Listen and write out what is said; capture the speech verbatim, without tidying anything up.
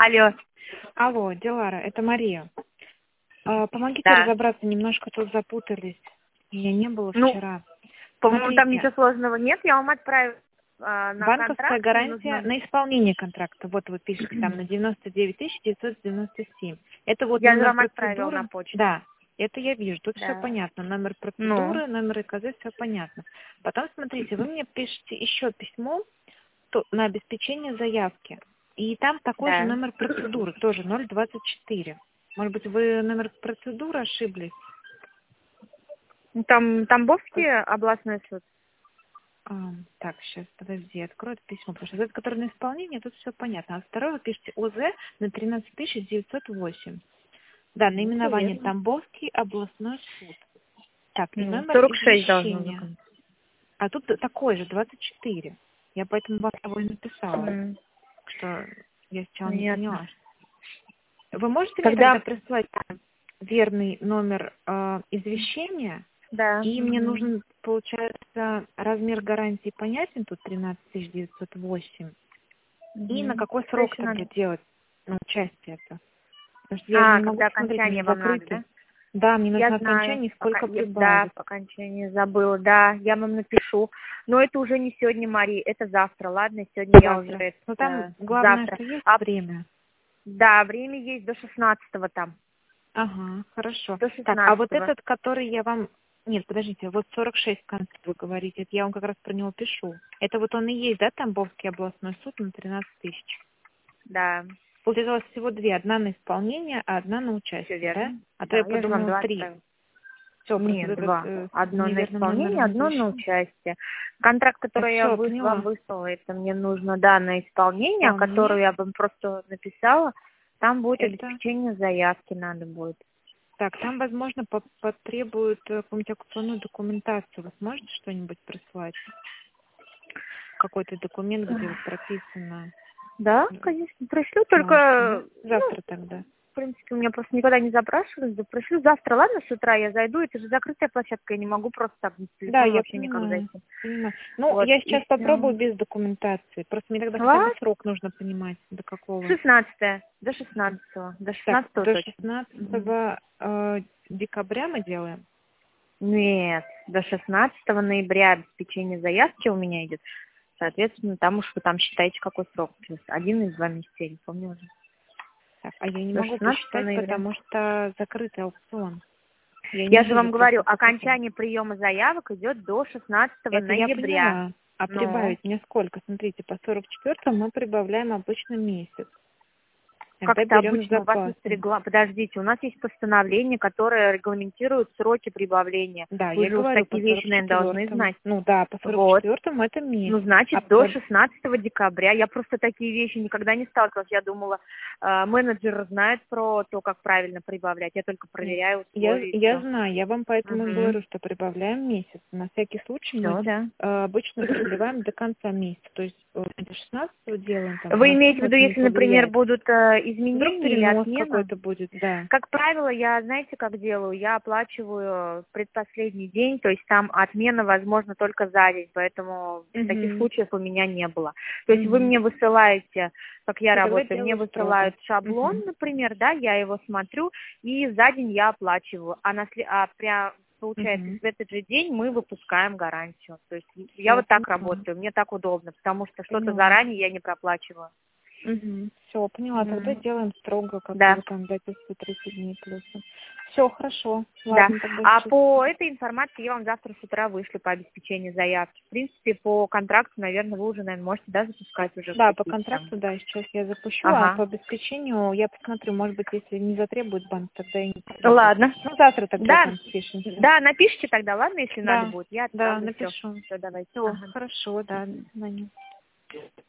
Алло. Алло, Дилара, это Мария. А, Помогите Да. разобраться, немножко тут запутались. Меня не было Ну, вчера. по-моему, там Смотрите, ничего сложного нет. Я вам отправила а, на банковская контракт. Мне гарантия нужно... на исполнение контракта. Вот вы пишете там на девяносто девять тысяч девятьсот девяносто семь. Это вот Я же номер вам отправила процедуры. на почту. Да, это я вижу. Тут все Да. понятно. Номер Ну, процедуры, номер ИКЗ, все понятно. Потом, смотрите, вы мне пишете еще письмо то- на обеспечение заявки. И там такой же да. номер процедуры, тоже ноль двадцать четыре. Может быть, вы номер процедуры ошиблись? Ну, Там Тамбовский областной суд. А, так, сейчас, подожди, открою это письмо, потому что за это, которое на исполнение, тут все понятно. А второе вы пишете ОЗ на тринадцать тысяч девятьсот восемь. Да, Ну, всё наименование верно. Тамбовский областной суд. Так, и Ну, номер сорок шесть должно извещения. быть. А тут такой же, двадцать четыре. Я поэтому вам его и написала, М, что я сначала не Понятно. поняла. Вы можете мне тогда Тогда, прислать верный номер э, извещения? да. И мне Мгм. нужен, получается, размер гарантии понятен, тут тринадцать тысяч девятьсот восемь. И на Мгм. какой Что срок еще тогда надо? делать ну, участие это? Потому что я же А, не могу когда посмотреть, у окончание меня вам надо, закрытый. да? Да, мне Я нужно знаю, окончание, пока, сколько я- да, прибавить. по окончании забыла, да, я вам напишу. Но это уже не сегодня, Мария, это завтра, ладно? Сегодня я уже Завтра. Но там это главное, завтра. что есть А, время. да, время есть до шестнадцатого там, Ага, хорошо. до Так, а вот шестнадцатого. этот, который я вам... Нет, подождите, вот сорок шесть в конце вы говорите, это я вам как раз про него пишу. Это вот он и есть, да, Тамбовский областной суд на тринадцать тысяч? Да, Получается, у вас всего две. Одна на исполнение, а одна на все участие, да? верно. А то Да, я я же вам подумала два три. отправила. Все, просто Нет, вот этот два. э, с Одно на неверным исполнение, номером одно на извещения. участие. Контракт, Так, который я все, вы- вам поняла. выслала, это мне нужно, да, на исполнение, Вполне. которую я вам просто написала. Там будет Это... обеспечение заявки надо будет. Так, там, возможно, по- потребуют э, какую-нибудь акционную документацию. Вы сможете что-нибудь прислать? Какой-то документ, где вот прописано. Да, М, конечно, пришлю, Сможете, да? только, ну, Завтра тогда. в принципе, у меня просто никогда не запрашивали, да пришлю завтра, ладно, с утра я зайду, это же закрытая площадка, я не могу просто так без Да, телефона я вообще никак понимаю. зайти. Понимаю. Ну, Вот, я и сейчас все. попробую без документации. Просто мне тогда хотя бы Ладно, срок нужно понимать, до какого. шестнадцатое, до шестнадцатого, до Так, шестнадцатого до точно. Мгм. шестнадцатого э, декабря мы делаем? Нет, до шестнадцатого ноября обеспечение заявки у меня идет. Соответственно, там уж вы там считаете, какой срок. То есть один или два месяца, я не помню уже. Так, а я не До могу шестнадцатого посчитать, ноября. потому что закрытый аукцион. Я не Я же вижу вам говорю, просто по какому. окончание приема заявок идет до шестнадцатого Это я ноября. поняла. А Ну, прибавить мне сколько? Смотрите, по сорок четвёртому мы прибавляем обычно месяц. Тогда как-то берем с обычно у вас есть запасом. регламент. Подождите, у нас есть постановление, которое регламентирует сроки прибавления. Да, Вы я же уж говорю по такие вещи, сорок наверное, должны четвёртому. знать. Ну да, по сорок Вот. четвёртому это Ну, месяц. А значит, до по- шестнадцатого декабря. Я просто такие вещи никогда не сталкивалась. Я думала, э, менеджер знает про то, как правильно прибавлять. Я только Нет, проверяю я, условия и я все. знаю, я вам поэтому и Угу. говорю, что прибавляем месяц. На всякий случай мы Все, да. э, обычно продлеваем до конца месяца. То есть э, до шестнадцатого делаем, там Вы на имеете в сумму виду, это не если, например, повлияет. будут э, Вдруг изменения или перенос отмена? какой-то будет, да. Как правило, я, знаете, как делаю? Я оплачиваю предпоследний день, то есть там отмена возможна только за день, поэтому таких Угу. случаев у меня не было. То есть вы Угу. мне высылаете, как я Я тогда работаю, мне делаю строго. высылают шаблон, Угу. например, да, я его смотрю, и за день я оплачиваю, а, на, сле- а прям получается, Угу. в этот же день мы выпускаем гарантию. То есть я Все, вот так поняла. работаю, мне так удобно, потому что что-то Поняла. заранее я не проплачиваю. Угу. Все, поняла. Тогда Мгм. делаем строго, как бы Да. законодательство тридцать дней плюсом. Все, хорошо. Да. Ладно, тогда А сейчас. по этой информации я вам завтра с утра вышлю по обеспечению заявки. В принципе, по контракту, наверное, вы уже, наверное, можете, да, запускать уже Да, по какие-то там. контракту, да, сейчас я запущу, а Ага. по обеспечению я посмотрю, может быть, если не затребует банк, тогда и не потребует. Ладно. Ну, завтра тогда Да. там спишемся. Да, напишите тогда, ладно, если надо Да, будет. Я да, отправлю все. напишу. Все, давайте. Все, Ага. хорошо, да, до свидания.